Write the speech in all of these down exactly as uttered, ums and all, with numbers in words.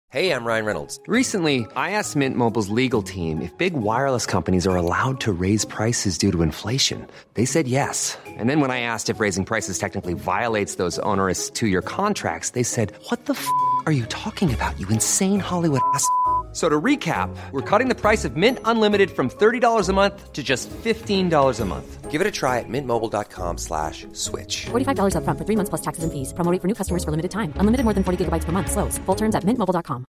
Hey, I'm Ryan Reynolds. Recently, I asked Mint Mobile's legal team if big wireless companies are allowed to raise prices due to inflation. They said yes. And then when I asked if raising prices technically violates those onerous two-year contracts, they said, what the f*** are you talking about, you insane Hollywood ass f- So to recap, we're cutting the price of Mint Unlimited from thirty dollars a month to just fifteen dollars a month. Give it a try at mintmobile.com slash switch. forty-five dollars up front for three months plus taxes and fees. Promo rate for new customers for limited time. Unlimited more than forty gigabytes per month. Slows full terms at mint mobile dot com.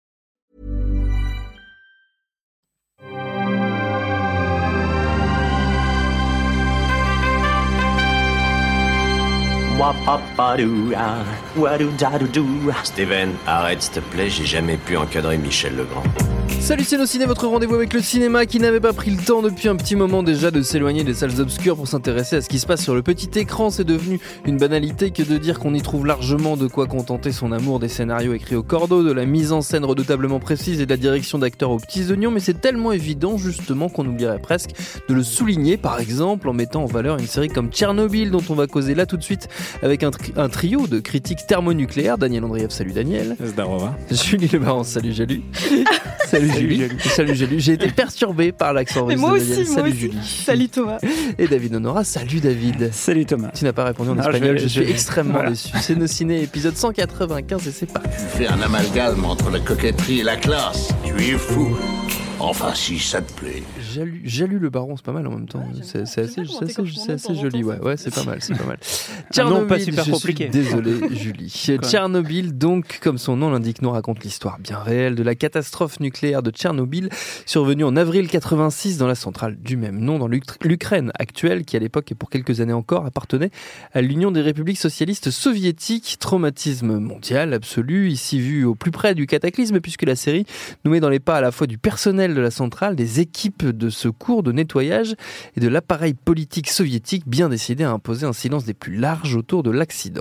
Steven, arrête s'il te plaît, j'ai jamais pu encadrer Michel Legrand. Salut, c'est Ciné, votre rendez-vous avec le cinéma qui n'avait pas pris le temps depuis un petit moment déjà de s'éloigner des salles obscures pour s'intéresser à ce qui se passe sur le petit écran. C'est devenu une banalité que de dire qu'on y trouve largement de quoi contenter son amour des scénarios écrits au cordeau, de la mise en scène redoutablement précise et de la direction d'acteurs aux petits oignons, mais c'est tellement évident justement qu'on oublierait presque de le souligner, par exemple en mettant en valeur une série comme Tchernobyl dont on va causer là tout de suite avec un, tri- un trio de critiques thermonucléaires. Daniel Andrieff, salut Daniel. Zdarova. Julie Lebaron, salut Julie. Salut Julie. Salut Julie. J'ai été perturbé par l'accent russe. Mais moi de aussi, Daniel. moi Salut aussi. Julie. Salut Thomas. Et David Honora, salut David. Salut Thomas. Tu n'as pas répondu en Non, espagnol, je, je vais- suis je vais- extrêmement voilà. déçu. C'est nos ciné, épisode cent quatre-vingt-quinze et c'est parti. Tu fais un amalgame entre la coquetterie et la classe. Tu es fou. Enfin, si ça te plaît. Jalu, Jalu le baron, c'est pas mal en même temps. Ouais, c'est, j'aime c'est bien. assez, J'aime c'est bien assez, comment c'est t'es assez content joli, pendant ouais, ton ouais, temps. c'est pas mal, c'est pas mal. Un nom pas super je compliqué. suis désolé, Julie. Quoi. Tchernobyl, donc, comme son nom l'indique, nous raconte l'histoire bien réelle de la catastrophe nucléaire de Tchernobyl, survenue en avril quatre-vingt-six dans la centrale du même nom, dans l'Uk- l'Ukraine actuelle, qui à l'époque et pour quelques années encore appartenait à l'Union des républiques socialistes soviétiques. Traumatisme mondial absolu, ici vu au plus près du cataclysme, puisque la série nous met dans les pas à la fois du personnel de la centrale, des équipes de secours, de nettoyage et de l'appareil politique soviétique bien décidé à imposer un silence des plus larges autour de l'accident.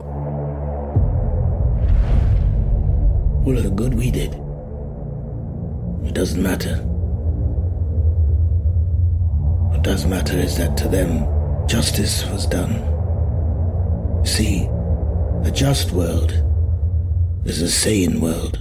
All of the good we did. It doesn't matter. What does matter is that to them, justice was done. See, a just world is a sane world.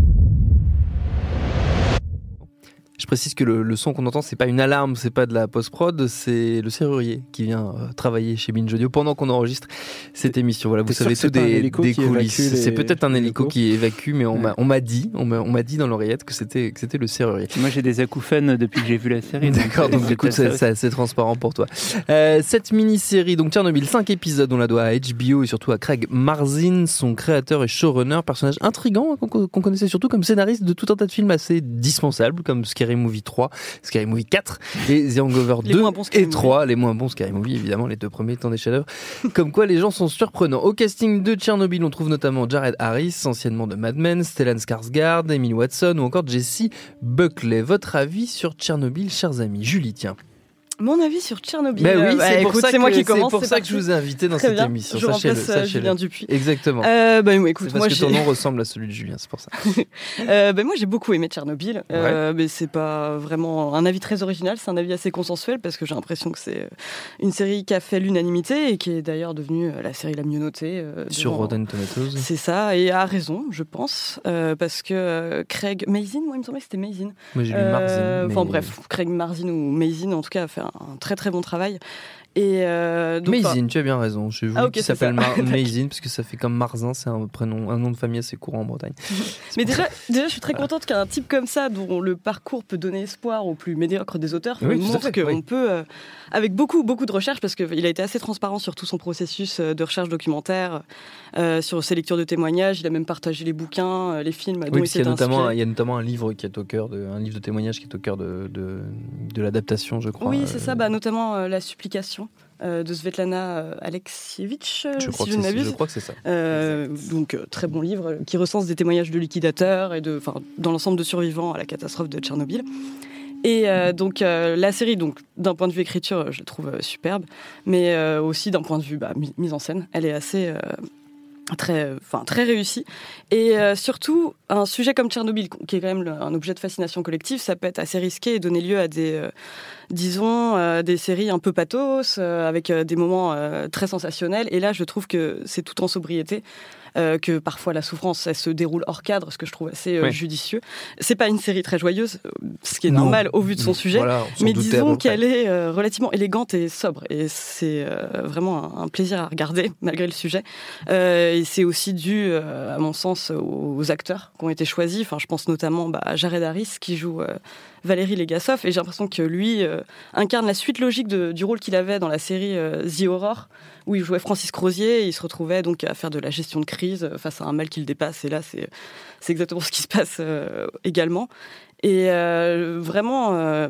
Je précise que le, le son qu'on entend, c'est pas une alarme, c'est pas de la post-prod, c'est le serrurier qui vient euh, travailler chez Binge Audio pendant qu'on enregistre cette émission. Voilà, vous T'es sûr savez que c'est tout pas un des, hélico des qui coulisses. évacue les- C'est peut-être un les hélico locaux qui évacue, mais on, Ouais. m'a, on m'a dit, on m'a, on m'a dit dans l'oreillette que c'était, que c'était le serrurier. Moi j'ai des acouphènes depuis que j'ai vu la série. D'accord, donc c'est écoute, peut-être c'est, ça c'est, c'est transparent pour toi. Euh, cette mini-série, donc Tchernobyl, cinq épisodes, on la doit à H B O et surtout à Craig Mazin, son créateur et showrunner, personnage intriguant qu'on, qu'on connaissait surtout comme scénariste de tout un tas de films assez dispensables, comme Scary Movie trois, Scary Movie quatre et The Hangover Les deux moins bons Scary et trois, les moins bons Scary Movie, évidemment, les deux premiers étant des chefs-d'œuvre. Comme quoi les gens sont surprenants. Au casting de Tchernobyl, on trouve notamment Jared Harris, anciennement de Mad Men, Stellan Skarsgård, Emily Watson ou encore Jessie Buckley. Votre avis sur Tchernobyl, chers amis? Julie, tiens. Mon avis sur Tchernobyl. Ben oui, euh, bah, c'est pour écoute, ça c'est moi que, qui commence. c'est pour c'est ça que parti. je vous ai invité dans Très cette bien. émission. Je Sachez-le, remplace euh, sachez-le. Julien Dupuis. Exactement. Euh, bah, écoute, c'est moi parce que j'ai... ton nom ressemble à celui de Julien, c'est pour ça. Euh, ben, moi j'ai beaucoup aimé Tchernobyl, euh, mais c'est pas vraiment un avis très original, c'est un avis assez consensuel parce que j'ai l'impression que c'est une série qui a fait l'unanimité et qui est d'ailleurs devenue la série la mieux notée euh, Sur devant- Rotten Tomatoes. C'est ça, et a raison, je pense, euh, parce que euh, Craig Mazin, moi il me semblait que c'était Mazin. Moi j'ai lu Euh, Marzin. Enfin mais- bref, Craig Mazin ou Mazin en tout cas a fait un, un très très bon travail. Et euh, donc, Mazin, tu as bien raison. Je voulais Ah, ok, qu'il c'est s'appelle ça. Mar- Mazin parce que ça fait comme Marzin, c'est un prénom, un nom de famille assez courant en Bretagne. Mais déjà, déjà, je suis très contente qu'un type comme ça, dont le parcours peut donner espoir aux plus médiocres des auteurs, Oui, tout à montre fait, qu'on oui. peut, euh, avec beaucoup, beaucoup de recherches, parce qu'il a été assez transparent sur tout son processus euh, de recherche documentaire, euh, sur ses lectures de témoignages, il a même partagé les bouquins, euh, les films dont Oui, il parce qu'il y s'est a notamment, inspiré. il y a notamment un livre qui est au cœur de, un livre de témoignages qui est au cœur de, de, de l'adaptation, je crois. Oui, c'est Euh, ça, bah, notamment euh, La Supplication euh, de Svetlana euh, Alexievitch, euh, Je crois, si que je ne c'est, je m'abuse. crois que c'est ça. Euh, donc euh, très bon livre euh, qui recense des témoignages de liquidateurs et de, enfin, dans l'ensemble de survivants à la catastrophe de Tchernobyl. Et euh, donc euh, la série, donc d'un point de vue écriture, euh, je la trouve euh, superbe, mais euh, aussi d'un point de vue bah, mi- mise en scène, elle est assez euh, très, enfin très réussie. Et euh, surtout, un sujet comme Tchernobyl, qui est quand même le- un objet de fascination collective, ça peut être assez risqué et donner lieu à des, euh, disons, euh, des séries un peu pathos, euh, avec euh, des moments euh, très sensationnels. Et là, je trouve que c'est tout en sobriété. euh, que parfois la souffrance elle se déroule hors cadre, ce que je trouve assez euh, ouais. judicieux. C'est pas une série très joyeuse, ce qui est Non. normal au vu de son sujet, Voilà, on s'en mais doutait à disons peu près. qu'elle est euh, relativement élégante et sobre, et c'est euh, vraiment un, un plaisir à regarder malgré le sujet. Euh, et c'est aussi dû, euh, à mon sens, aux, aux acteurs qui ont été choisis. Enfin, je pense notamment bah, à Jared Harris qui joue euh, Valérie Legasov, et j'ai l'impression que lui euh, incarne la suite logique de, du rôle qu'il avait dans la série euh, The Horror, où il jouait Francis Crozier, et il se retrouvait donc à faire de la gestion de crise face à un mal qui le dépasse, et là c'est, c'est exactement ce qui se passe euh, également. Et euh, vraiment... Euh,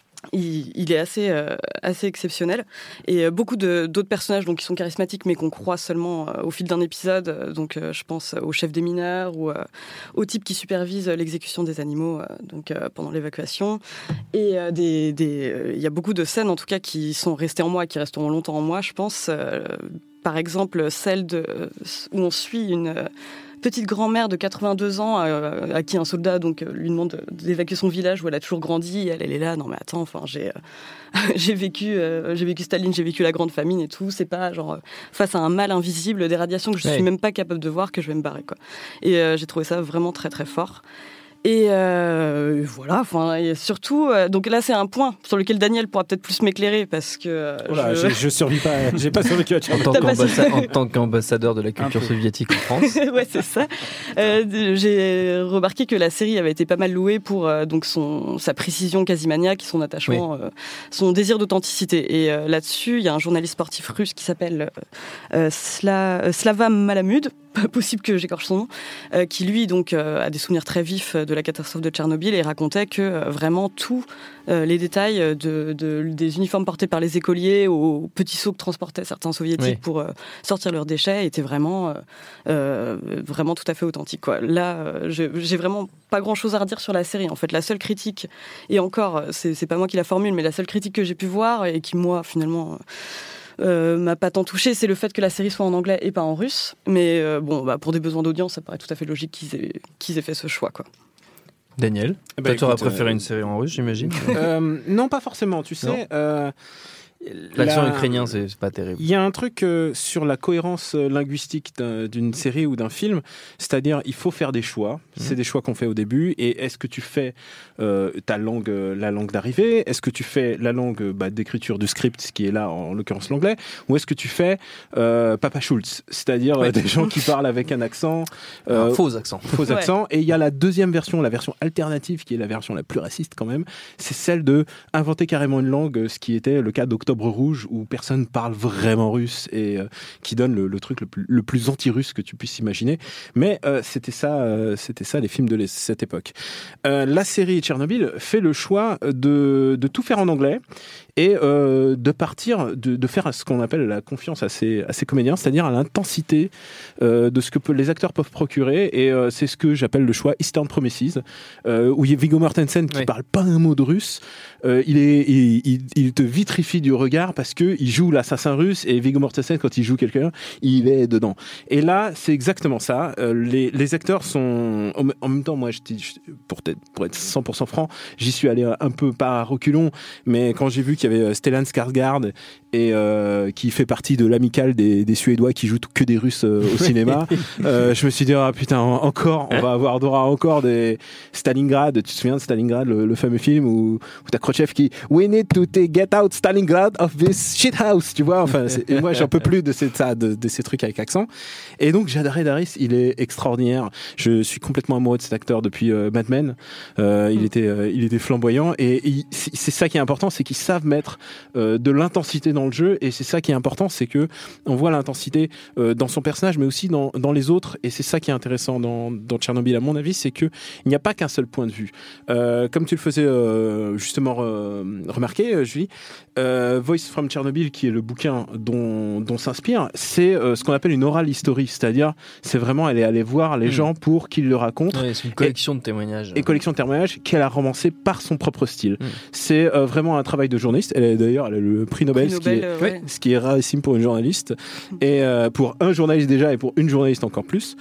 Il, il est assez, euh, assez exceptionnel, et euh, beaucoup de, d'autres personnages donc, qui sont charismatiques mais qu'on croit seulement euh, au fil d'un épisode, euh, donc euh, je pense au chef des mineurs ou euh, au type qui supervise l'exécution des animaux euh, donc, euh, pendant l'évacuation, et euh, des, des, euh, il y a beaucoup de scènes en tout cas qui sont restées en moi et qui resteront longtemps en moi, je pense, euh, par exemple celle de, où on suit une... Euh, petite grand-mère de quatre-vingt-deux ans euh, à qui un soldat donc lui demande d'évacuer son village où elle a toujours grandi, et elle, elle est là, non mais attends, enfin j'ai euh, j'ai vécu euh, j'ai vécu Staline, j'ai vécu la grande famine et tout, c'est pas genre euh, face à un mal invisible, des radiations que je ouais. suis même pas capable de voir, que je vais me barrer quoi. Et euh, j'ai trouvé ça vraiment très très fort. Et euh, voilà, enfin, et surtout, euh, donc là c'est un point sur lequel Daniel pourra peut-être plus m'éclairer parce que euh, Voilà, je... je... je survis pas, j'ai pas survécu à En Tchernobyl. tant, T'as pas qu'ambassa- su- en tant qu'ambassadeur de la culture soviétique en France. ouais, c'est ça. Euh, j'ai remarqué que la série avait été pas mal louée pour euh, donc son sa précision quasi maniaque, son attachement, oui. euh, son désir d'authenticité. Et euh, là-dessus, il y a un journaliste sportif russe qui s'appelle euh, Sla... Slava Malamud, possible que j'écorche son nom, euh, qui lui donc euh, a des souvenirs très vifs de la catastrophe de Tchernobyl, et racontait que euh, vraiment tous euh, les détails de, de, des uniformes portés par les écoliers aux petits seaux que transportaient certains soviétiques oui. pour euh, sortir leurs déchets étaient vraiment, euh, euh, vraiment tout à fait authentiques, quoi. Là, euh, j'ai, j'ai vraiment pas grand-chose à redire sur la série. En fait, la seule critique, et encore, c'est, c'est pas moi qui la formule, mais la seule critique que j'ai pu voir et qui, moi, finalement... Euh, Euh, m'a pas tant touché, c'est le fait que la série soit en anglais et pas en russe. Mais euh, bon, bah, pour des besoins d'audience, ça paraît tout à fait logique qu'ils aient, qu'ils aient fait ce choix, quoi. Daniel, bah, toi, tu aurais écoute, préféré euh, une série en russe, j'imagine. euh, Non, pas forcément. Tu sais, euh, l'accent la... ukrainien, c'est, c'est pas terrible. Il y a un truc euh, sur la cohérence linguistique d'un, d'une série ou d'un film, c'est-à-dire il faut faire des choix. Mmh. C'est des choix qu'on fait au début. Et est-ce que tu fais euh, ta langue, la langue d'arrivée ? Est-ce que tu fais la langue bah, d'écriture du script, ce qui est là en l'occurrence l'anglais ? Ou est-ce que tu fais euh, Papa Schultz, c'est-à-dire ouais. euh, des gens qui parlent avec un accent, euh, un faux accent, faux ouais. accent. Et il y a la deuxième version, la version alternative, qui est la version la plus raciste quand même. C'est celle de inventer carrément une langue, ce qui était le cas d'Octobre Rouge, où personne parle vraiment russe, et euh, qui donne le, le truc le plus, le plus anti-russe que tu puisses imaginer. Mais euh, c'était ça, euh, c'était ça les films de les, cette époque. Euh, la série Tchernobyl fait le choix de, de tout faire en anglais et euh, de partir, de, de faire ce qu'on appelle la confiance à ses, à ses comédiens, c'est-à-dire à l'intensité euh, de ce que peut, les acteurs peuvent procurer. Et euh, c'est ce que j'appelle le choix Eastern Promises, euh, où il y a Viggo Mortensen qui oui. parle pas un mot de russe. Euh, il, est, il, il, il te vitrifie du regard parce que il joue l'assassin russe, et Viggo Mortensen, quand il joue quelqu'un, il est dedans. Et là, c'est exactement ça. Euh, les, les acteurs sont... En même temps, moi, je, pour, être, pour être cent pour cent franc, j'y suis allé un peu pas à reculons, mais quand j'ai vu qu'il y avait Stellan Skarsgård, et euh, qui fait partie de l'amicale des, des Suédois qui jouent que des Russes euh, au cinéma, euh, je me suis dit, ah putain, encore, on va avoir droit encore des Stalingrad. Tu te souviens de Stalingrad, le, le fameux film où, où t'as Khrouchtchev qui We need to take, get out Stalingrad of this shit house, tu vois. Enfin, c'est, et moi, j'en peux plus de, ces, de, de ces trucs avec accent. Et donc, Jared Harris, il est extraordinaire. Je suis complètement amoureux de cet acteur depuis euh, Mad Men. Euh, il, mm. était, euh, il était flamboyant. Et il, c'est ça qui est important, c'est qu'ils savent mettre euh, de l'intensité dans le jeu. Et c'est ça qui est important, c'est que on voit l'intensité euh, dans son personnage, mais aussi dans, dans les autres. Et c'est ça qui est intéressant dans, dans Tchernobyl, à mon avis, c'est qu'il n'y a pas qu'un seul point de vue. Euh, comme tu le faisais euh, justement euh, remarquer, Julie, euh, Voice from Chernobyl, qui est le bouquin dont, dont s'inspire, c'est euh, ce qu'on appelle une oral history, c'est-à-dire c'est vraiment aller aller voir les mmh. gens pour qu'ils le racontent. Ouais, c'est une collection et, de témoignages. Et collection de témoignages qu'elle a romancé par son propre style. Mmh. C'est euh, vraiment un travail de journaliste. Elle est d'ailleurs elle a le prix Nobel, prix Nobel ce, qui est, euh, ouais. ce qui est rarissime pour une journaliste, et euh, pour un journaliste déjà, et pour une journaliste encore plus.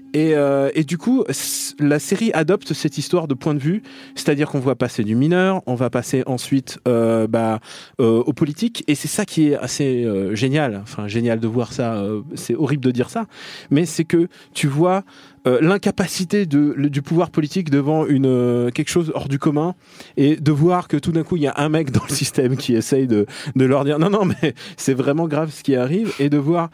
Et, euh, et du coup, la série adopte cette histoire de point de vue, c'est-à-dire qu'on va passer du mineur, on va passer ensuite euh, bah, euh, aux politiques, et c'est ça qui est assez euh, génial. Enfin, génial de voir ça. Euh, c'est horrible de dire ça, mais c'est que tu vois euh, l'incapacité de, le, du pouvoir politique devant une euh, quelque chose hors du commun, et de voir que tout d'un coup il y a un mec dans le système qui essaye de, de leur dire non non mais c'est vraiment grave ce qui arrive, et de voir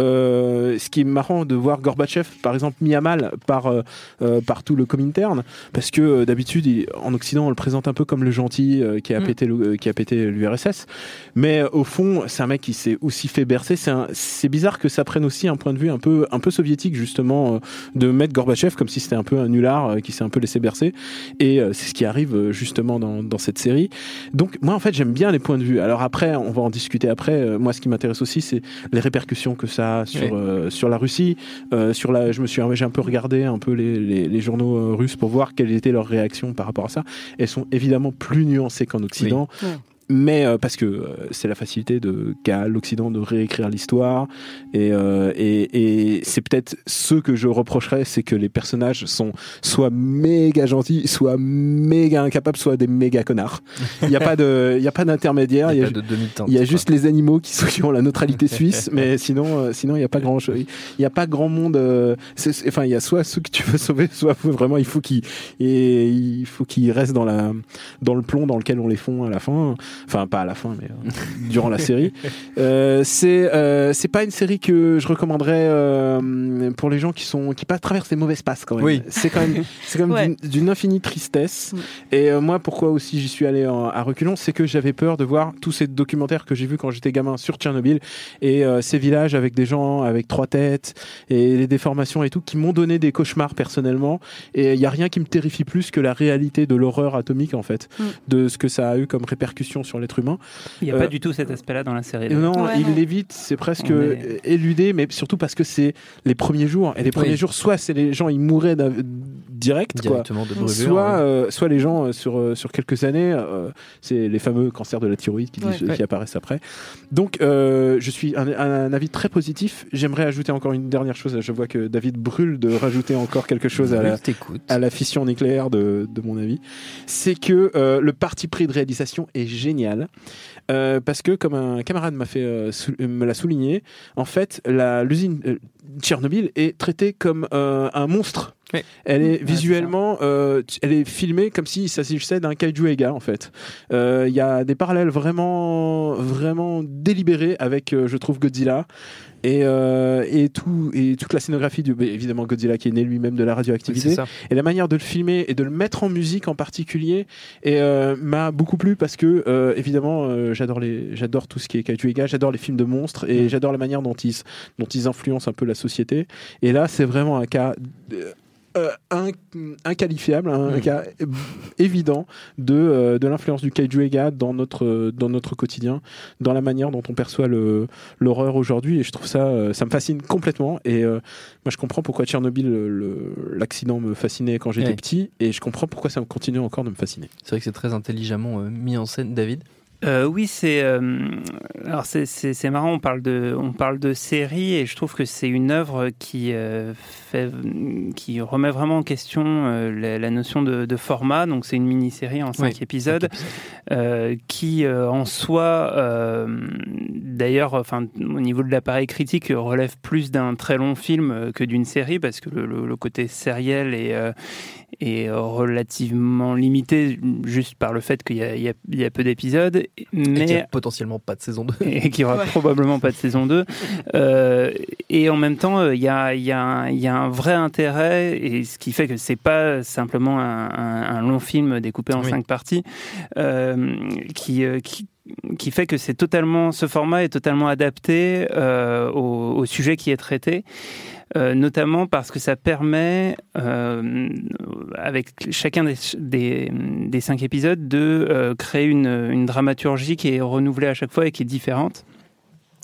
euh, ce qui est marrant de voir Gorbatchev par exemple mis à mal par euh, euh, par tout le Comintern, parce que euh, d'habitude il, en Occident on le présente un peu comme le gentil euh, qui a mmh. pété le, qui a pété l'U R S S, mais euh, au fond c'est un mec qui s'est aussi fait bercer. C'est un, c'est bizarre que ça prenne aussi un point de vue un peu un peu soviétique justement, euh, de mettre Gorbatchev comme si c'était un peu un nulard euh, qui s'est un peu laissé bercer, et euh, c'est ce qui arrive euh, justement dans dans cette série. Donc moi en fait j'aime bien les points de vue. Alors après on va en discuter après. Euh, moi ce qui m'intéresse aussi c'est les répercussions que ça a sur oui. euh, sur la Russie, euh, sur la. Je me suis j'ai un peu regardé un peu les les, les journaux euh, russes pour voir quelle était leur réaction par rapport à ça. Elles sont évidemment plus nuancées qu'en Occident. Oui. Ouais. Mais euh, parce que euh, c'est la facilité de qu'a l'Occident de réécrire l'histoire, et, euh, et, et c'est peut-être ce que je reprocherais, c'est que les personnages sont soit méga gentils, soit méga incapables, soit des méga connards. Il n'y a pas de, il y a pas d'intermédiaire. Il y a, il y a, il y a juste les animaux qui, sont, qui ont la neutralité suisse, mais sinon, euh, sinon il n'y a pas grand chose. Il n'y a pas grand monde. Euh, c'est, c'est, enfin, il y a soit ceux que tu veux sauver, soit vraiment il faut qu'ils, et il faut qu'ils restent dans la, dans le plomb dans lequel on les fond à la fin. Enfin, pas à la fin, mais euh, durant la série. Euh, c'est euh, c'est pas une série que je recommanderais euh, pour les gens qui sont qui passent traversent des mauvaises passes quand même. Oui. C'est quand même c'est quand même ouais. d'une, d'une infinie tristesse. Ouais. Et euh, moi, pourquoi aussi j'y suis allé en, à reculons, c'est que j'avais peur de voir tous ces documentaires que j'ai vus quand j'étais gamin sur Tchernobyl, et euh, ces villages avec des gens avec trois têtes et les déformations et tout, qui m'ont donné des cauchemars personnellement. Et il y a rien qui me terrifie plus que la réalité de l'horreur atomique en fait, mm. de ce que ça a eu comme répercussion sur l'être humain. Il n'y a euh, pas du tout cet aspect-là dans la série. Là. Non, ouais, il non. l'évite, c'est presque est... éludé, mais surtout parce que c'est les premiers jours. Et les premiers oui. jours, soit c'est les gens, ils mouraient direct, directement quoi. de brûlure, soit, ouais. euh, soit les gens, euh, sur, euh, sur quelques années, euh, c'est les fameux cancers de la thyroïde qui, disent, ouais, ouais. qui apparaissent après. Donc, euh, je suis un, un avis très positif. J'aimerais ajouter encore une dernière chose. Je vois que David brûle de rajouter encore quelque chose à la, à la fission nucléaire de, de mon avis. C'est que euh, le parti pris de réalisation est génial. Euh, parce que, comme un camarade m'a fait, euh, sou- me l'a souligné, en fait, la, l'usine euh, Tchernobyl est traitée comme euh, un monstre. Oui. Elle est visuellement, euh, elle est filmée comme s'il s'agissait d'un kaiju Eiga en fait. Il euh, y a des parallèles vraiment, vraiment délibérés avec, euh, je trouve, Godzilla. Et, euh, et, tout, et toute la scénographie, du, évidemment Godzilla qui est né lui-même de la radioactivité, oui, et la manière de le filmer et de le mettre en musique en particulier, et, euh, m'a beaucoup plu parce que euh, évidemment euh, j'adore, les, j'adore tout ce qui est kaiju Eiga, j'adore les films de monstres, et mmh. j'adore la manière dont ils, dont ils influencent un peu la société. Et là c'est vraiment un cas... De, Euh, un, inqualifiable, un, mmh. un cas évident de, euh, de l'influence du kaiju Eiga dans notre, dans notre quotidien, dans la manière dont on perçoit le, l'horreur aujourd'hui, et je trouve ça, euh, ça me fascine complètement. Et euh, moi je comprends pourquoi Tchernobyl, le, le, l'accident me fascinait quand j'étais ouais. petit, et je comprends pourquoi ça me continue encore de me fasciner. C'est vrai que c'est très intelligemment euh, mis en scène. David ? Euh, oui, c'est euh, alors c'est, c'est c'est marrant. On parle de on parle de série, et je trouve que c'est une œuvre qui euh, fait qui remet vraiment en question euh, la, la notion de, de format. Donc c'est une mini-série en cinq oui, épisodes, cinq épisodes. Euh, qui euh, en soi, euh, d'ailleurs, enfin au niveau de l'appareil critique, relève plus d'un très long film que d'une série, parce que le, le, le côté sériel est euh, est relativement limité juste par le fait qu'il y a, il y a, il y a peu d'épisodes, mais et qu'il n'y a potentiellement pas de saison deux et qu'il n'y aura ouais. probablement pas de saison deux, euh, et en même temps il y a, il y a, un, il y a un vrai intérêt, et ce qui fait que c'est pas simplement un, un, un long film découpé en oui. cinq parties, euh, qui, qui qui fait que c'est totalement, ce format est totalement adapté euh, au, au sujet qui est traité. Euh, notamment parce que ça permet, euh, avec chacun des, des, des cinq épisodes, de euh, créer une, une dramaturgie qui est renouvelée à chaque fois et qui est différente.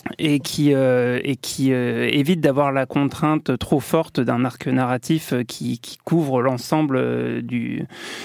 et qui euh, et qui euh, évite d'avoir la contrainte trop forte d'un arc narratif qui qui couvre l'ensemble euh, du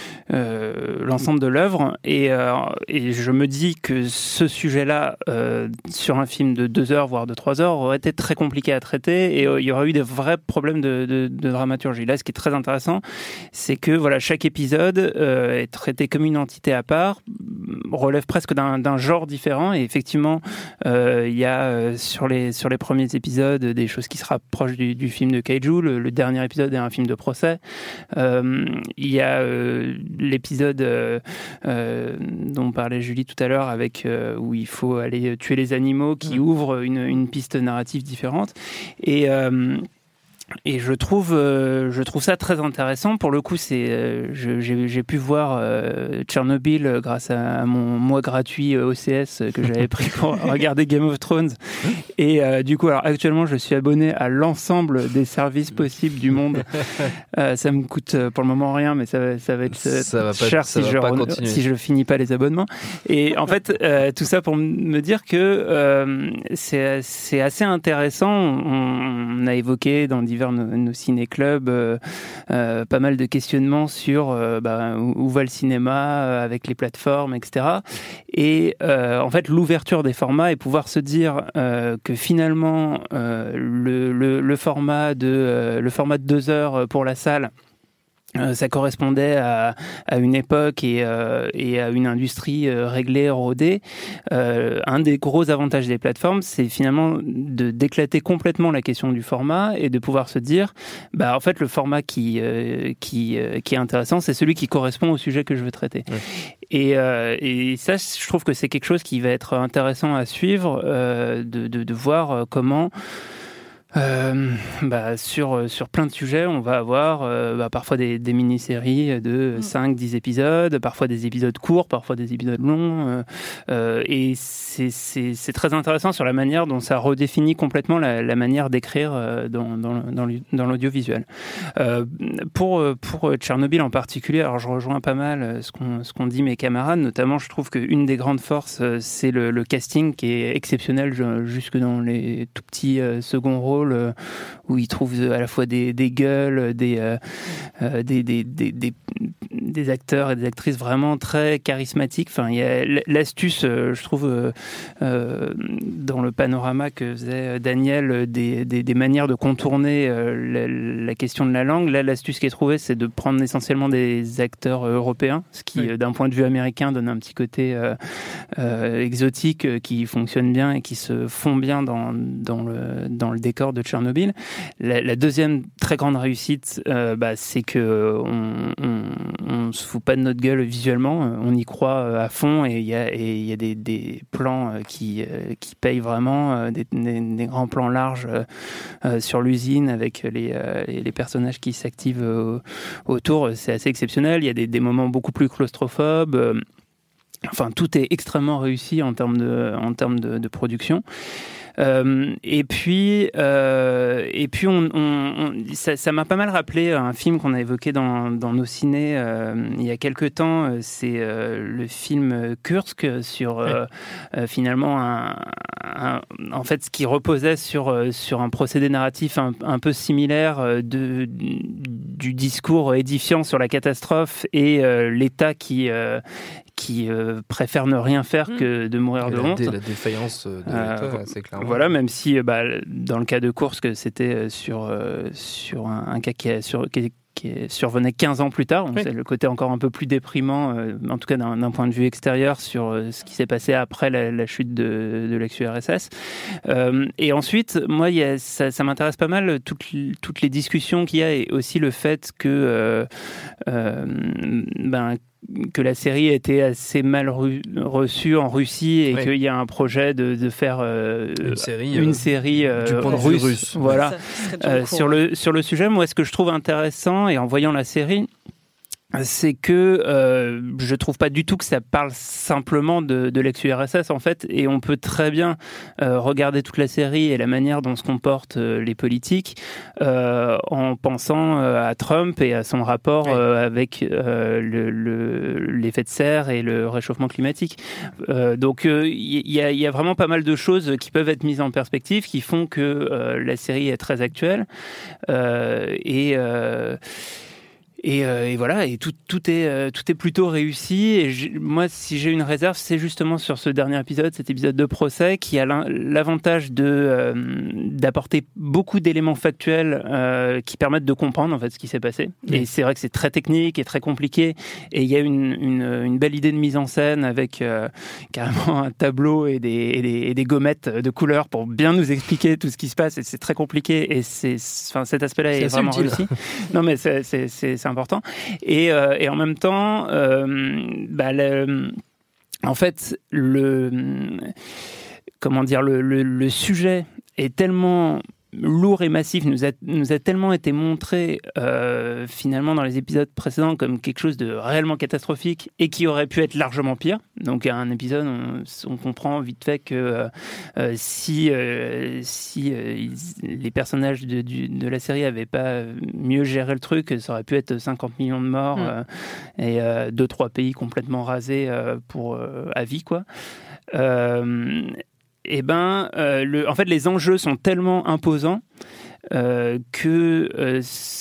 euh, l'ensemble de l'œuvre et euh, et je me dis que ce sujet-là euh, sur un film de deux heures voire de trois heures aurait été très compliqué à traiter et euh, il y aurait eu des vrais problèmes de, de, de dramaturgie. Là, ce qui est très intéressant, c'est que voilà, chaque épisode euh, est traité comme une entité à part, relève presque d'un, d'un genre différent et effectivement euh, il y a euh, sur les sur les premiers épisodes des choses qui se rapprochent du, du film de Kaiju. Le, le dernier épisode est un film de procès. Euh, il y a euh, l'épisode euh, euh, dont parlait Julie tout à l'heure avec euh, où il faut aller tuer les animaux qui mmh. ouvre une, une piste narrative différente et euh, Et je trouve, euh, je trouve ça très intéressant. Pour le coup, c'est, euh, je, j'ai, j'ai pu voir euh, Tchernobyl grâce à, à mon mois gratuit O C S que j'avais pris pour regarder Game of Thrones. Et euh, du coup, alors actuellement, je suis abonné à l'ensemble des services possibles du monde. Euh, ça me coûte pour le moment rien, mais ça va, ça va être ça va cher pas, si je re- si je finis pas les abonnements. Et en fait, euh, tout ça pour me dire que euh, c'est, c'est assez intéressant. On, on a évoqué dans divers nos, nos ciné-clubs euh, euh, pas mal de questionnements sur euh, bah, où, où va le cinéma euh, avec les plateformes, et cetera. Et euh, en fait, l'ouverture des formats et pouvoir se dire euh, que finalement euh, le, le, le format de euh, le format de deux heures pour la salle, Euh, ça correspondait à, à une époque et, euh, et à une industrie euh, réglée, rodée. Euh, un des gros avantages des plateformes, c'est finalement de d'éclater complètement la question du format et de pouvoir se dire, bah en fait le format qui euh, qui euh, qui est intéressant, c'est celui qui correspond au sujet que je veux traiter. Ouais. Et euh, et ça, je trouve que c'est quelque chose qui va être intéressant à suivre, euh, de de de voir comment. Euh, bah, sur, sur plein de sujets, on va avoir euh, bah, parfois des, des mini-séries de cinq dix épisodes, parfois des épisodes courts, parfois des épisodes longs. Euh, euh, et c'est, c'est, c'est très intéressant sur la manière dont ça redéfinit complètement la, la manière d'écrire euh, dans, dans, dans, dans l'audiovisuel. Euh, pour, pour Tchernobyl en particulier, alors je rejoins pas mal ce qu'ont, ce qu'ont dit mes camarades, notamment je trouve qu'une des grandes forces, c'est le, le casting qui est exceptionnel jusque dans les tout petits euh, seconds rôles, où ils trouvent à la fois des, des gueules, des, euh, des, des, des, des, des acteurs et des actrices vraiment très charismatiques. Enfin, il y a l'astuce, je trouve, euh, dans le panorama que faisait Daniel, des, des, des manières de contourner la, la question de la langue. Là, l'astuce qui est trouvée, c'est de prendre essentiellement des acteurs européens, ce qui, oui. d'un point de vue américain, donne un petit côté euh, euh, exotique qui fonctionne bien et qui se fond bien dans, dans, le, dans le décor de Tchernobyl. La, la deuxième très grande réussite, euh, bah, c'est que on, on, on se fout pas de notre gueule visuellement, on y croit à fond et il y a et il y a des, des plans qui qui payent vraiment, des, des, des grands plans larges euh, sur l'usine avec les les personnages qui s'activent euh, autour. C'est assez exceptionnel. Il y a des, des moments beaucoup plus claustrophobes. Enfin, tout est extrêmement réussi en termes de en termes de, de production. Euh, et puis, euh, et puis, on, on, on, ça, ça m'a pas mal rappelé un film qu'on a évoqué dans, dans nos ciné euh, il y a quelques temps. C'est euh, le film Kursk sur euh, euh, finalement un, un, en fait, ce qui reposait sur sur un procédé narratif un, un peu similaire de du discours édifiant sur la catastrophe et euh, l'État qui euh, qui euh, préfère ne rien faire que de mourir de la, honte. La défaillance de l'État, euh, c'est clairement. Voilà, même si bah, dans le cas de Kursk, c'était sur, euh, sur un, un cas qui, a, sur, qui, qui survenait quinze ans plus tard. Donc, oui. C'est le côté encore un peu plus déprimant, euh, en tout cas d'un, d'un point de vue extérieur, sur euh, ce qui s'est passé après la, la chute de, de l'ex-U R S S. Euh, et ensuite, moi, y a, ça, ça m'intéresse pas mal, toutes, toutes les discussions qu'il y a, et aussi le fait que... Euh, euh, ben, que la série a été assez mal re- reçue en Russie et oui. qu'il y a un projet de, de faire euh, une série, une euh, série euh, du point de russe, vue russe. Voilà. Euh, sur le sur le sujet, moi, ce que je trouve intéressant et en voyant la série, c'est que euh, je trouve pas du tout que ça parle simplement de, de l'ex-U R S S en fait, et on peut très bien euh, regarder toute la série et la manière dont se comportent euh, les politiques euh, en pensant euh, à Trump et à son rapport euh, avec euh, le, le, l'effet de serre et le réchauffement climatique. Euh, donc il euh, y, a, y a vraiment pas mal de choses qui peuvent être mises en perspective, qui font que euh, la série est très actuelle euh, et euh, Et, euh, et voilà, et tout, tout, est, euh, tout est plutôt réussi. Et moi, si j'ai une réserve, c'est justement sur ce dernier épisode, cet épisode de procès, qui a l'avantage de, euh, d'apporter beaucoup d'éléments factuels euh, qui permettent de comprendre en fait ce qui s'est passé. Oui. Et c'est vrai que c'est très technique et très compliqué. Et il y a une, une, une belle idée de mise en scène avec euh, carrément un tableau et des, et, des, et des gommettes de couleurs pour bien nous expliquer tout ce qui se passe. Et c'est très compliqué. Et c'est, enfin, cet aspect-là est, est vraiment utile. Réussi. Non, mais c'est, c'est, c'est, c'est important. Et, euh, et en même temps, euh, bah, le, en fait, le, comment dire, le, le, le sujet est tellement lourd et massif, nous a, nous a tellement été montré euh, finalement dans les épisodes précédents comme quelque chose de réellement catastrophique et qui aurait pu être largement pire. Donc à un épisode, on, on comprend vite fait que euh, si, euh, si euh, ils, les personnages de, du, de la série n'avaient pas mieux géré le truc, ça aurait pu être cinquante millions de morts mmh. euh, et euh, deux, trois pays complètement rasés euh, pour, euh, à vie, quoi. Euh, Eh ben, euh, le, en fait, les enjeux sont tellement imposants euh, que euh,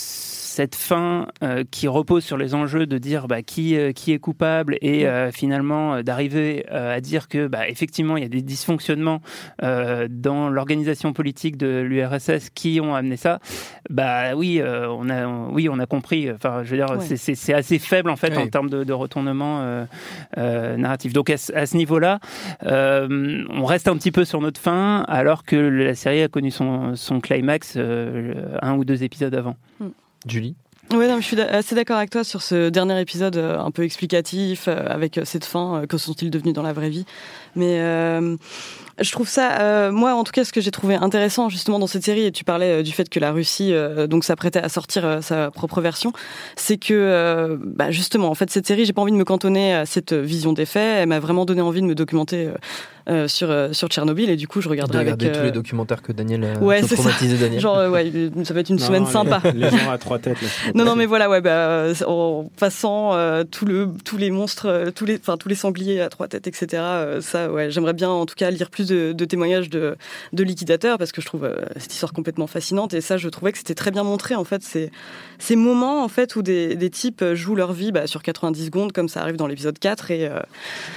cette fin euh, qui repose sur les enjeux de dire bah, qui, euh, qui est coupable et euh, finalement euh, d'arriver euh, à dire que bah, effectivement il y a des dysfonctionnements euh, dans l'organisation politique de l'U R S S qui ont amené ça. Bah oui, euh, on a, on, oui, on a compris. Enfin, je veux dire, ouais. c'est, c'est, c'est assez faible en fait ouais. en termes de, de retournement euh, euh, narratif. Donc à, à ce niveau-là, euh, on reste un petit peu sur notre fin, alors que la série a connu son, son climax euh, un ou deux épisodes avant. Mm. Julie ? Oui, non, je suis assez d'accord avec toi sur ce dernier épisode euh, un peu explicatif, euh, avec cette fin, euh, que sont-ils devenus dans la vraie vie. Mais euh, je trouve ça, euh, moi en tout cas, ce que j'ai trouvé intéressant justement dans cette série, et tu parlais euh, du fait que la Russie euh, donc s'apprêtait à sortir euh, sa propre version, c'est que euh, bah, justement, en fait, cette série, j'ai pas envie de me cantonner à cette vision des faits, elle m'a vraiment donné envie de me documenter euh, Euh, sur euh, sur Tchernobyl, et du coup je regarderai avec regarder euh... tous les documentaires que Daniel a ouais, c'est traumatisé Daniel. Genre euh, ouais, ça va être une non, semaine les, sympa. Les gens à trois têtes. Là, non non mais voilà ouais bah en passant euh, tout le tous les monstres, euh, tous les enfin tous les sangliers à trois têtes et cetera. Euh, ça ouais, j'aimerais bien en tout cas lire plus de, de témoignages de de liquidateurs, parce que je trouve euh, cette histoire complètement fascinante, et ça je trouvais que c'était très bien montré en fait, ces ces moments en fait où des des types jouent leur vie bah, sur quatre-vingt-dix secondes, comme ça arrive dans l'épisode quatre, et euh,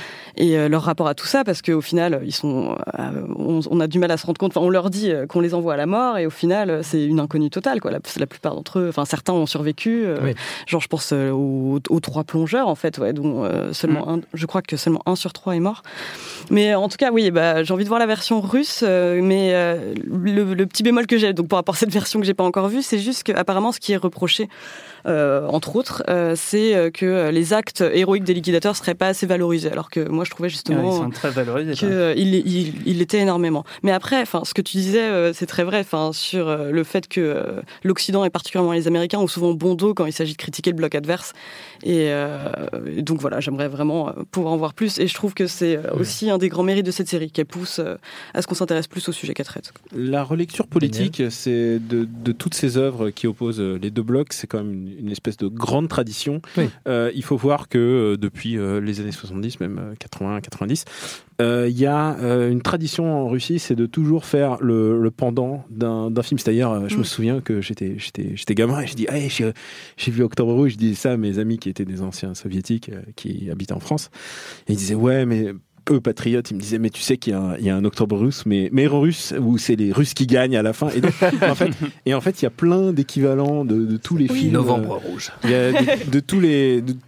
et euh, leur rapport à tout ça, parce qu'au final, ils sont, euh, on, on a du mal à se rendre compte. Enfin, on leur dit qu'on les envoie à la mort, et au final, c'est une inconnue totale, quoi. La, la plupart d'entre eux, enfin, certains ont survécu. Euh, oui. Genre, je pense euh, aux, aux trois plongeurs, en fait, ouais, dont euh, seulement mmh. un, je crois que seulement un sur trois est mort. Mais en tout cas, oui, bah, j'ai envie de voir la version russe, euh, mais euh, le, le petit bémol que j'ai, donc par rapport à cette version que j'ai pas encore vue, c'est juste qu'apparemment, ce qui est reproché, euh, entre autres, euh, c'est que les actes héroïques des liquidateurs seraient pas assez valorisés, alors que moi, je trouvais justement ouais, ils sont très valorisés, qu'il euh, il, il, il l'était énormément. Mais après, enfin, ce que tu disais, euh, c'est très vrai, enfin, sur euh, le fait que euh, l'Occident et particulièrement les Américains ont souvent bon dos quand il s'agit de critiquer le bloc adverse. Et euh, donc voilà, j'aimerais vraiment pouvoir en voir plus. Et je trouve que c'est aussi un des grands mérites de cette série, qu'elle pousse euh, à ce qu'on s'intéresse plus au sujet qu'elle traite. La relecture politique, Daniel. c'est de, de toutes ces œuvres qui opposent les deux blocs, c'est quand même une, une espèce de grande tradition. Oui. Euh, il faut voir que euh, depuis euh, les années soixante-dix, même euh, quatre-vingts quatre-vingt-dix, il euh, y a euh, une tradition en Russie, c'est de toujours faire le, le pendant d'un, d'un film. C'est-à-dire, euh, je mmh. me souviens que j'étais, j'étais, j'étais gamin et je dis, hey, j'ai, j'ai vu Octobre Rouge. Je disais ça à mes amis qui étaient des anciens soviétiques euh, qui habitaient en France. Et ils disaient, ouais, mais eux patriotes, ils me disaient, mais tu sais qu'il y a un, il y a un Octobre russe, mais, mais russe, où c'est les Russes qui gagnent à la fin. Et donc, en fait, et en fait, il y a plein d'équivalents de, de tous les oui, films. Novembre euh, rouge. Il y a de, de tous les, de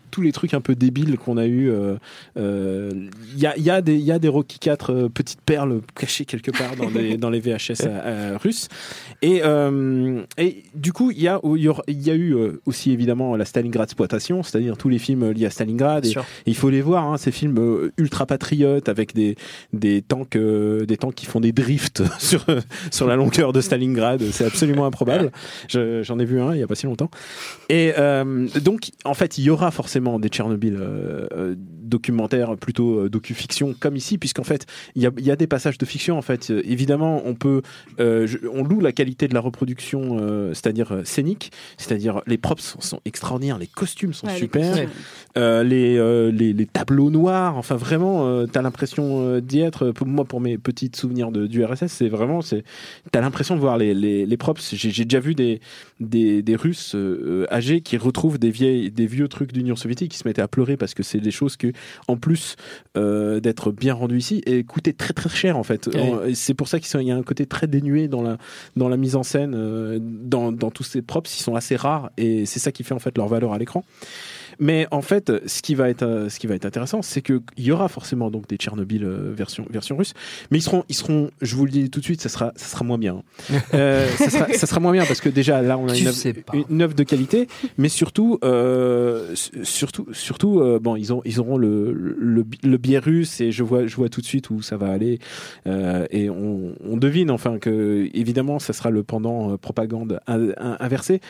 tous les trucs un peu débiles qu'on a eu. Il euh, euh, y, a, y, a des, y a des Rocky quatre euh, petites perles cachées quelque part dans les, dans les V H S euh, russes. Et, euh, et du coup, il y a, il y, y a eu euh, aussi évidemment la Stalingrad exploitation, c'est-à-dire tous les films liés à Stalingrad. Et, et il faut les voir, hein, ces films euh, ultra patriotes avec des, des, tanks, euh, des tanks qui font des drifts sur, sur la longueur de Stalingrad. C'est absolument improbable. Je, j'en ai vu un il n'y a pas si longtemps. Et euh, donc, en fait, il y aura forcément des Tchernobyl euh, euh, documentaires, plutôt euh, docu-fiction, comme ici, puisqu'en fait, il y a, y a des passages de fiction. En fait, euh, évidemment, on peut, euh, je, on loue la qualité de la reproduction, euh, c'est-à-dire euh, scénique, c'est-à-dire les props sont, sont extraordinaires, les costumes sont ouais, super, les, euh, les, euh, les, les tableaux noirs. Enfin, vraiment, euh, t'as l'impression euh, d'y être. Pour moi, pour mes petits souvenirs de, du R S S, c'est vraiment, c'est, t'as l'impression de voir les, les, les props. J'ai, j'ai déjà vu des, des, des Russes euh, âgés qui retrouvent des vieilles, des vieux trucs d'Union soviétique, qui se mettaient à pleurer parce que c'est des choses que, en plus euh, d'être bien rendues ici, et coûtaient très très cher en fait. Ouais. C'est pour ça qu'il y a un côté très dénué dans la dans la mise en scène, euh, dans dans tous ces props, ils sont assez rares et c'est ça qui fait en fait leur valeur à l'écran. Mais en fait, ce qui va être, euh, ce qui va être intéressant, c'est qu'il y aura forcément donc des Tchernobyl euh, version, version russe, mais ils seront, ils seront, je vous le dis tout de suite, ça sera, ça sera moins bien. euh, ça, sera, ça sera moins bien parce que déjà là, on a une œuvre, une œuvre de qualité, mais surtout, euh, surtout, surtout, euh, bon, ils ont, ils auront le, le, le biais russe et je vois, je vois tout de suite où ça va aller euh, et on, on devine enfin que évidemment, ça sera le pendant euh, propagande in, in, inversé.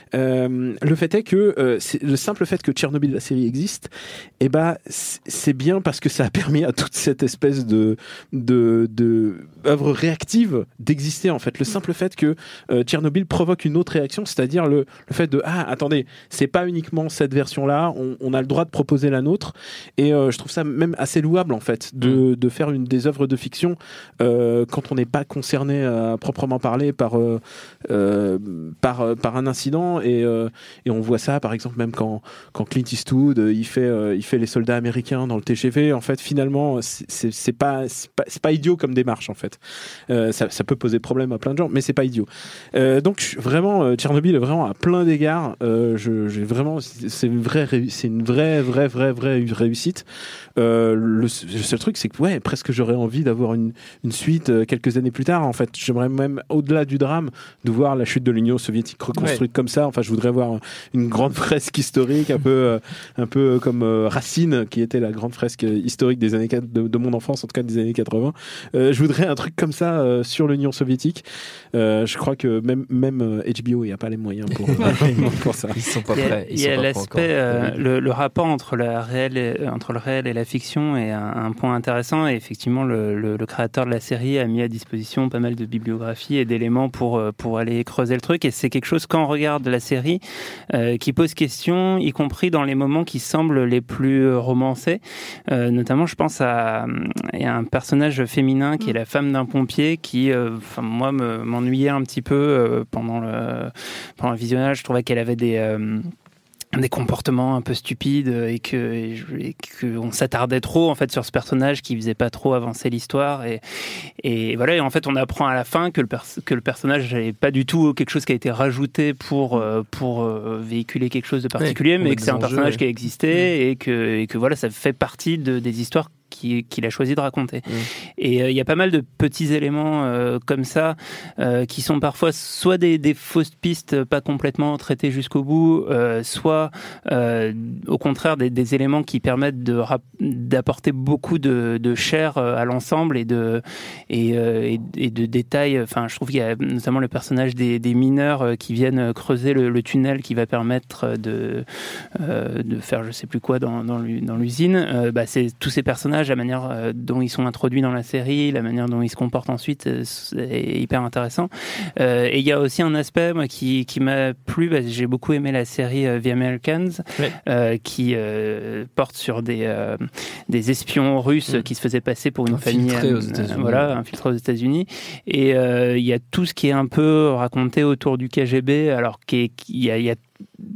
Euh, le fait est que euh, c'est le simple fait que Tchernobyl, la série existe, et eh ben c'est bien parce que ça a permis à toute cette espèce de de de œuvre réactive d'exister en fait. Le simple fait que euh, Tchernobyl provoque une autre réaction, c'est-à-dire le le fait de ah attendez, c'est pas uniquement cette version-là, on, on a le droit de proposer la nôtre et euh, je trouve ça même assez louable en fait de de faire une des œuvres de fiction euh, quand on n'est pas concerné à proprement parler par euh, euh, par par un incident et euh, et on voit ça par exemple même quand quand Clint Eastwood il fait euh, il fait les soldats américains dans le T G V, en fait finalement c'est c'est, c'est pas c'est pas c'est pas idiot comme démarche en fait. Euh, ça ça peut poser problème à plein de gens mais c'est pas idiot. Euh, donc vraiment euh, Tchernobyl est vraiment à plein d'égards euh, je j'ai vraiment c'est une vraie c'est une vraie vraie vraie vraie réussite. Euh, le, le seul truc c'est que ouais presque j'aurais envie d'avoir une une suite euh, quelques années plus tard en fait. J'aimerais même au-delà du drame de voir la chute de l'Union soviétique reconstruite ouais. comme ça. Enfin je voudrais voir une grande fresque historique un peu euh, un peu comme euh, Racine qui était la grande fresque historique des années de, de mon enfance en tout cas des années quatre-vingts. Euh, je voudrais un truc comme ça euh, sur l'Union soviétique. Euh, je crois que même même euh, H B O il y a pas les moyens pour, pour ça. Ils sont pas prêts. Il y a, il y a l'aspect euh, le, le rapport entre la réel et, entre le réel et la fiction est un, un point intéressant et effectivement le, le, le créateur de la série a mis à disposition pas mal de bibliographie et d'éléments pour pour aller creuser le truc et c'est quelque chose quand on regarde la série euh, qui pose question y compris dans les moments qui semblent les plus romancés. Euh, notamment, je pense à, à un personnage féminin qui est la femme d'un pompier qui, euh, enfin, moi, me, m'ennuyait un petit peu euh, pendant, le, pendant le visionnage. Je trouvais qu'elle avait des... Euh, des comportements un peu stupides et que et qu'on s'attardait trop en fait sur ce personnage qui faisait pas trop avancer l'histoire et et voilà et en fait on apprend à la fin que le pers- que le personnage n'est pas du tout quelque chose qui a été rajouté pour pour euh, véhiculer quelque chose de particulier ouais, mais que c'est un enjeux, personnage ouais. qui a existé ouais. et que et que voilà ça fait partie de des histoires Qui, qu'il a choisi de raconter. Mmh. Et il euh, y a pas mal de petits éléments euh, comme ça euh, qui sont parfois soit des, des fausses pistes pas complètement traitées jusqu'au bout, euh, soit euh, au contraire des, des éléments qui permettent de rap- d'apporter beaucoup de, de chair à l'ensemble et de, et, euh, et, et de détails. Enfin, je trouve qu'il y a notamment le personnage des, des mineurs qui viennent creuser le, le tunnel qui va permettre de, euh, de faire je sais plus quoi dans, dans, dans l'usine. Euh, bah, c'est tous ces personnages la manière dont ils sont introduits dans la série, la manière dont ils se comportent ensuite est hyper intéressant. Euh, et il y a aussi un aspect moi, qui, qui m'a plu, bah, j'ai beaucoup aimé la série euh, The Americans, ouais. euh, qui euh, porte sur des, euh, des espions russes mmh. qui se faisaient passer pour une infiltrés famille aux États-Unis. Euh, voilà, infiltrés aux États-Unis. Et euh, il y a tout ce qui est un peu raconté autour du K G B, alors qu'il y a, il y a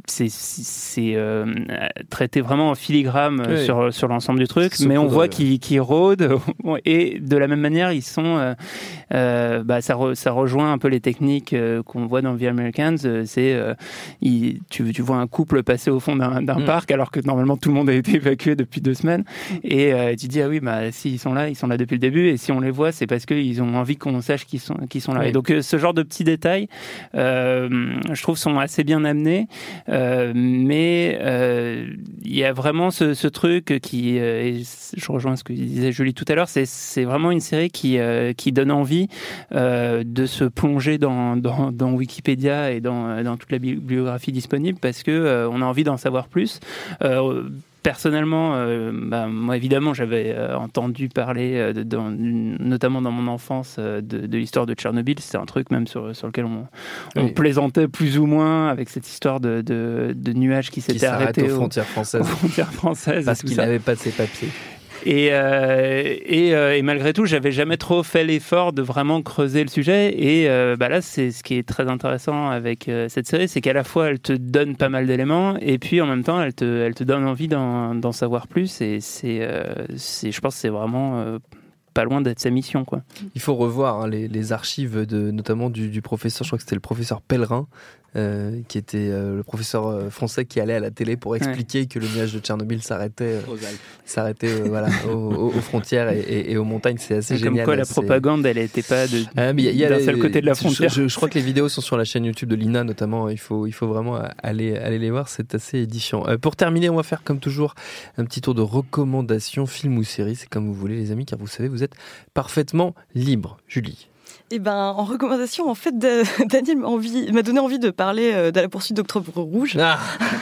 c'est, c'est euh, traité vraiment en filigrane oui. sur, sur l'ensemble du truc, Sauf mais on de... voit qu'ils, qu'ils rôdent, et de la même manière, ils sont, euh, euh, bah, ça, re, ça rejoint un peu les techniques euh, qu'on voit dans The Americans, c'est, euh, ils, tu, tu vois un couple passer au fond d'un, d'un mm. parc, alors que normalement tout le monde a été évacué depuis deux semaines, et euh, tu te dis, ah oui, bah, s'ils sont là, ils sont là depuis le début, et si on les voit, c'est parce qu'ils ont envie qu'on sache qu'ils sont, qu'ils sont là. Oui. Et donc, euh, ce genre de petits détails, euh, je trouve, sont assez bien amenés, euh, mais il euh, y a vraiment ce, ce truc qui, euh, et je rejoins ce que disait Julie tout à l'heure, c'est, c'est vraiment une série qui, euh, qui donne envie euh, de se plonger dans, dans, dans Wikipédia et dans, dans toute la bibliographie disponible, parce que euh, on a envie d'en savoir plus. Euh, Personnellement, euh, bah, moi évidemment, j'avais euh, entendu parler, euh, de, dans, notamment dans mon enfance, euh, de, de l'histoire de Tchernobyl. C'était un truc même sur, sur lequel on, on oui. plaisantait plus ou moins, avec cette histoire de, de, de nuages qui s'étaient arrêtés aux frontières françaises, aux frontières françaises parce qu'il n'avait pas de ses papiers. Et, euh, et, euh, et malgré tout, j'avais jamais trop fait l'effort de vraiment creuser le sujet. Et euh, bah là, c'est ce qui est très intéressant avec euh, cette série, c'est qu'à la fois elle te donne pas mal d'éléments, et puis en même temps, elle te, elle te donne envie d'en, d'en savoir plus. Et c'est, euh, c'est, je pense, que c'est vraiment euh, pas loin d'être sa mission, quoi. Il faut revoir hein, les, les archives de, notamment du, du professeur. Je crois que c'était le professeur Pellerin. Euh, qui était euh, le professeur euh, français qui allait à la télé pour expliquer ouais. que le nuage de Tchernobyl s'arrêtait, euh, s'arrêtait euh, voilà, aux, aux, aux frontières et, et, et aux montagnes. C'est assez Comme génial. Comme quoi la c'est... propagande, elle n'était pas de, ah, mais y a, y a d'un les, seul côté de la frontière. Je, je, je crois que les vidéos sont sur la chaîne YouTube de l'I N A notamment. Il faut, il faut vraiment aller, aller les voir. C'est assez édifiant. Euh, pour terminer, on va faire comme toujours un petit tour de recommandations, films ou séries. C'est comme vous voulez les amis, car vous savez, vous êtes parfaitement libre. Julie. Eh ben, en recommandation, en fait, Daniel m'a, envie, m'a donné envie de parler de la poursuite d'Octobre Rouge. Ah.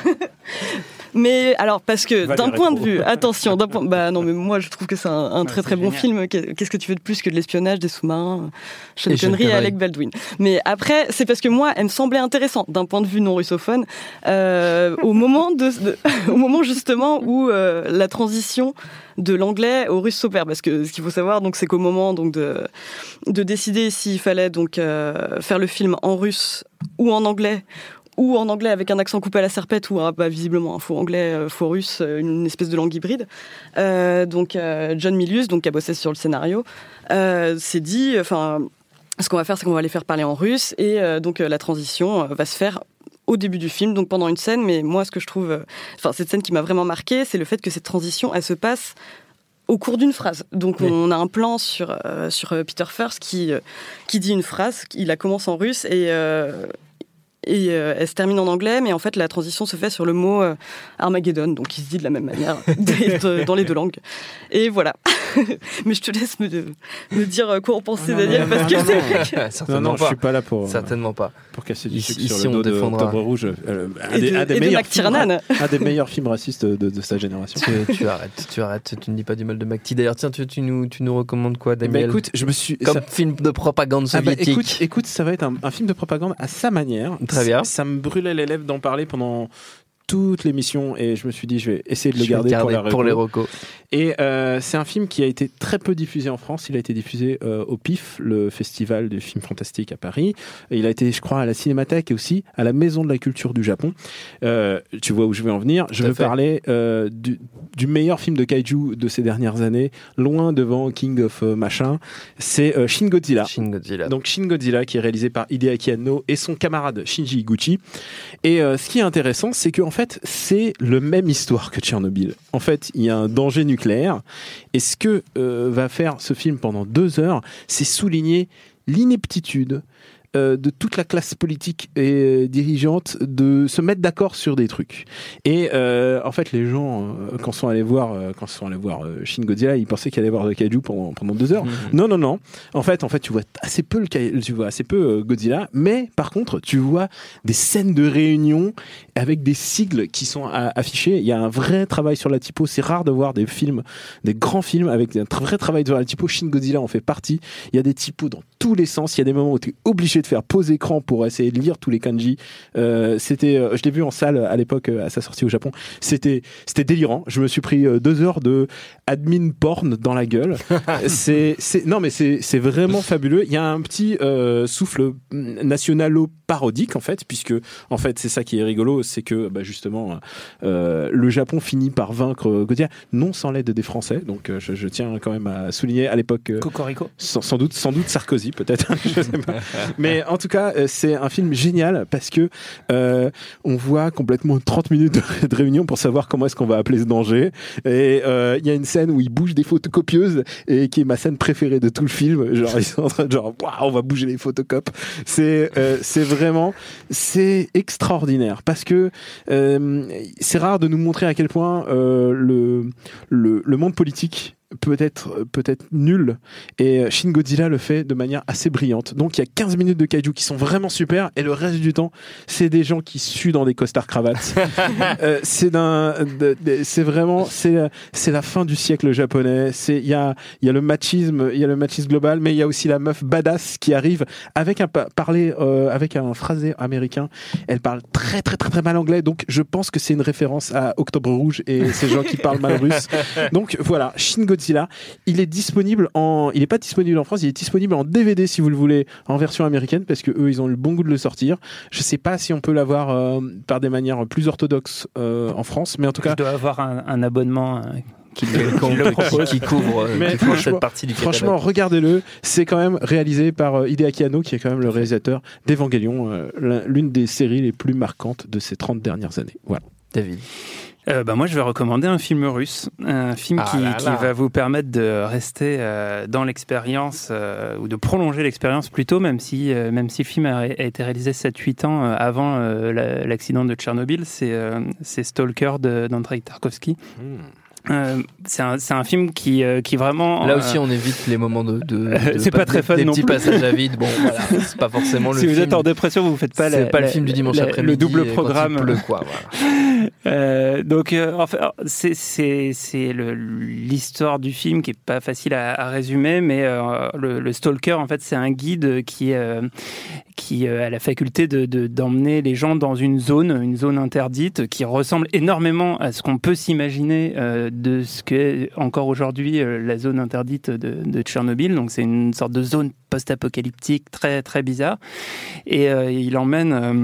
Mais alors, parce que Valérie d'un point Rétro. de vue, attention, d'un point, bah non, mais moi je trouve que c'est un, un ouais, très très génial. bon film. Qu'est-ce que tu veux de plus que de l'espionnage, des sous-marins, Sean Connery et Alec Baldwin. Mais après, c'est parce que moi, elle me semblait intéressante d'un point de vue non russophone, euh, au moment de, de, au moment justement où euh, la transition de l'anglais au russe s'opère, parce que ce qu'il faut savoir, donc, c'est qu'au moment donc de de décider s'il fallait donc euh, faire le film en russe ou en anglais, ou en anglais avec un accent coupé à la serpette, ou ah, bah, visiblement un faux anglais, euh, faux russe, une espèce de langue hybride. Euh, donc euh, John Milius, donc qui a bossé sur le scénario, euh, s'est dit, enfin, ce qu'on va faire, c'est qu'on va les faire parler en russe, et euh, donc euh, la transition euh, va se faire au début du film, donc pendant une scène. Mais moi, ce que je trouve, enfin, euh, cette scène qui m'a vraiment marquée, c'est le fait que cette transition, elle se passe au cours d'une phrase. Donc oui. on a un plan sur euh, sur Peter First qui euh, qui dit une phrase, il la commence en russe et euh, et euh, elle se termine en anglais, mais en fait la transition se fait sur le mot euh, Armageddon, donc il se dit de la même manière dans les deux langues. Et voilà. Mais je te laisse me, de, me dire quoi en penser, Daniel, parce que c'est vrai que... Non, non, je suis pas là pour... Certainement pas. Pour casser du sucre ici, sur ici le dos on défendra. d'Octobre Rouge. Euh, un, et des, de, un, des et meilleurs de films, un des meilleurs films racistes de, de sa génération. Tu, tu arrêtes, tu arrêtes, tu ne dis pas du mal de McTee. D'ailleurs, tiens, tu, tu, nous, tu nous recommandes quoi, Daniel? Bah, écoute, je me suis... Comme ça... film de propagande soviétique. Ah bah, écoute, écoute, ça va être un, un film de propagande à sa manière. Très bien. Ça, ça me brûlait les lèvres d'en parler pendant toute l'émission, et je me suis dit je vais essayer de le garder, garder pour, pour les recos. Et euh, c'est un film qui a été très peu diffusé en France. Il a été diffusé euh, au P I F, le festival du film fantastique à Paris. Et il a été, je crois, à la Cinémathèque et aussi à la Maison de la Culture du Japon. Euh, tu vois où je vais en venir. Je veux parler euh, du, du meilleur film de kaiju de ces dernières années, loin devant King of euh, machin. C'est euh, Shin Godzilla. Shin Godzilla. Donc Shin Godzilla, qui est réalisé par Hideaki Anno et son camarade Shinji Higuchi. Et euh, ce qui est intéressant, c'est que en fait, c'est le même histoire que Tchernobyl. En fait, il y a un danger nucléaire. Et ce que euh, va faire ce film pendant deux heures, c'est souligner l'ineptitude euh, de toute la classe politique et dirigeante de se mettre d'accord sur des trucs. Et euh, en fait, les gens, euh, quand ils sont allés voir, euh, quand ils sont allés voir euh, Shin Godzilla, ils pensaient qu'ils allaient voir le kaiju pendant pendant deux heures. Mmh. Non, non, non. En fait, en fait, tu vois assez peu le tu vois assez peu euh, Godzilla, mais par contre, tu vois des scènes de réunion avec des sigles qui sont à, affichés. Il y a un vrai travail sur la typo. C'est rare de voir des films, des grands films avec un vrai travail sur la typo. Shin Godzilla en fait partie. Il y a des typos dans tous les sens. Il y a des moments où tu es obligé obligé de faire pause écran pour essayer de lire tous les kanji. Euh, c'était, euh, je l'ai vu en salle à l'époque à sa sortie au Japon. C'était, c'était délirant. Je me suis pris deux heures de admin porn dans la gueule. c'est, c'est, non mais c'est, c'est vraiment fabuleux. Il y a un petit euh, souffle nationalo-parodique en fait, puisque en fait c'est ça qui est rigolo, c'est que bah, justement euh, le Japon finit par vaincre Godzilla, non sans l'aide des Français. Donc euh, je, je tiens quand même à souligner à l'époque. Euh, Cocorico. Sans, sans doute, sans doute Sarkozy peut-être. Je sais pas. Mais en tout cas, euh, c'est un film génial parce que euh, on voit complètement trente minutes de, de réunion pour savoir comment est-ce qu'on va appeler ce danger. Et il euh, y a une scène où ils bougent des photocopieuses et qui est ma scène préférée de tout le film. Genre ils sont en train de genre waouh, on va bouger les photocopes. C'est euh, c'est vraiment c'est extraordinaire parce que euh, c'est rare de nous montrer à quel point euh, le le le monde politique peut-être peut-être nul, et Shin Godzilla le fait de manière assez brillante. Donc il y a quinze minutes de kaiju qui sont vraiment super, et le reste du temps c'est des gens qui suent dans des costards cravates. euh, c'est d'un de, de, c'est vraiment c'est c'est la fin du siècle japonais. C'est il y a il y a le machisme, il y a le machisme global, mais il y a aussi la meuf badass qui arrive avec un parler euh, avec un phrasé américain. Elle parle très très très très mal anglais, donc je pense que c'est une référence à Octobre Rouge et ces gens qui parlent mal russe. Donc voilà, Shin Godzilla, il est disponible en, il est pas disponible en France, il est disponible en D V D si vous le voulez, en version américaine, parce que eux ils ont eu le bon goût de le sortir. Je sais pas si on peut l'avoir euh, par des manières plus orthodoxes euh, en France, mais en tout cas. Je dois avoir un, un abonnement. Euh... Qui, qui le propose, qui couvre, mais qui couvre cette partie du catalogue. Franchement, regardez-le. C'est quand même réalisé par Hideaki Anno, qui est quand même le réalisateur d'Evangelion, euh, l'une des séries les plus marquantes de ces trente dernières années. Voilà. David. Euh, bah moi, je vais recommander un film russe, un film ah qui, là là. qui va vous permettre de rester euh, dans l'expérience euh, ou de prolonger l'expérience plutôt, même si euh, même si le film a, a été réalisé sept huit ans euh, avant euh, la, l'accident de Tchernobyl. C'est euh, c'est Stalker de, d'Andrei Tarkovsky. Mmh. Euh, c'est un c'est un film qui euh, qui vraiment là aussi euh, on évite les moments de, de, de c'est pas, pas très fun des non petits plus. passages à vide, bon voilà, c'est pas forcément le si film, vous êtes en dépression, vous faites pas c'est la, pas la, le film du dimanche la, après-midi, le double programme quand il pleut, quoi, voilà. euh, donc euh, en fait c'est c'est c'est le, l'histoire du film qui est pas facile à, à résumer, mais euh, le, le Stalker en fait c'est un guide qui euh, qui a la faculté de, de d'emmener les gens dans une zone une zone interdite qui ressemble énormément à ce qu'on peut s'imaginer euh, de ce que encore aujourd'hui euh, la zone interdite de, de Tchernobyl. Donc c'est une sorte de zone post-apocalyptique très très bizarre, et euh, il emmène euh,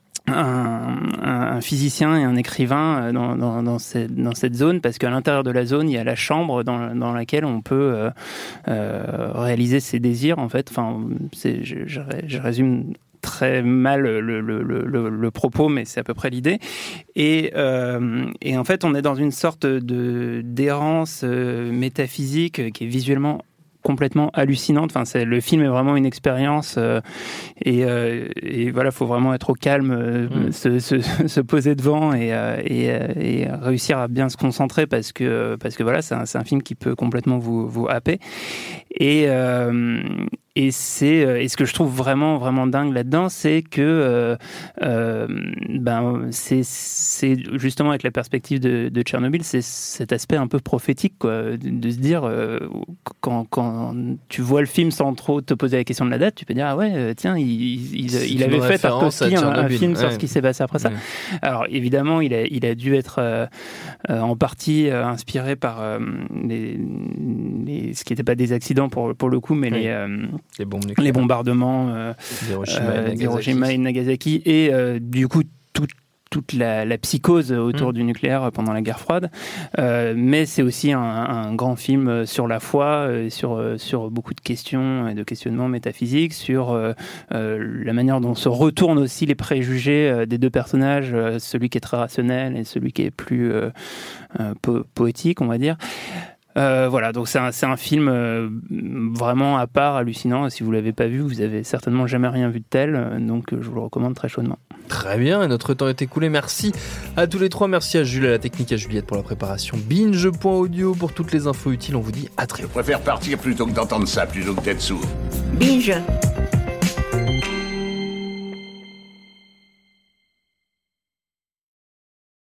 Un, un, un physicien et un écrivain dans, dans, dans, cette, dans cette zone, parce qu'à l'intérieur de la zone il y a la chambre dans, dans laquelle on peut euh, euh, réaliser ses désirs en fait. Enfin, c'est, je, je, je résume très mal le, le, le, le, le propos, mais c'est à peu près l'idée. Et, euh, et en fait, on est dans une sorte de, d'errance euh, métaphysique qui est visuellement complètement hallucinante. Enfin, c'est, le film est vraiment une expérience euh, et, euh, et voilà, faut vraiment être au calme, euh, mmh. se, se, se poser devant et, euh, et, et réussir à bien se concentrer, parce que parce que voilà, c'est un, c'est un film qui peut complètement vous vous happer. Et euh, Et c'est et ce que je trouve vraiment vraiment dingue là-dedans, c'est que euh, euh, ben c'est c'est justement avec la perspective de, de Tchernobyl, c'est cet aspect un peu prophétique, quoi, de, de se dire euh, quand quand tu vois le film sans trop te poser la question de la date, tu peux dire ah ouais tiens il il, il avait fait Tarkovsky un, un film ouais. sur ce qui s'est passé après ça. Ouais. Alors évidemment il a il a dû être euh, euh, en partie euh, inspiré par euh, les, les ce qui n'était pas des accidents pour pour le coup, mais oui. les euh, Les, bombes les bombardements euh, d'Hiroshima et, et Nagasaki, et euh, du coup tout, toute la, la psychose autour mmh. du nucléaire pendant la guerre froide. Euh, mais c'est aussi un, un grand film sur la foi, sur, sur beaucoup de questions et de questionnements métaphysiques, sur euh, euh, la manière dont se retournent aussi les préjugés des deux personnages, celui qui est très rationnel et celui qui est plus euh, euh, po- poétique, on va dire. Euh, voilà, donc c'est un, c'est un film euh, vraiment à part, hallucinant. Si vous l'avez pas vu, vous avez certainement jamais rien vu de tel, euh, donc euh, je vous le recommande très chaudement. Très bien, et notre temps est écoulé. Merci à tous les trois, merci à Jules, à la technique, à Juliette pour la préparation. Binge point audio pour toutes les infos utiles. On vous dit à très vite. Je préfère partir plutôt que d'entendre ça, plutôt que d'être sourd. Binge.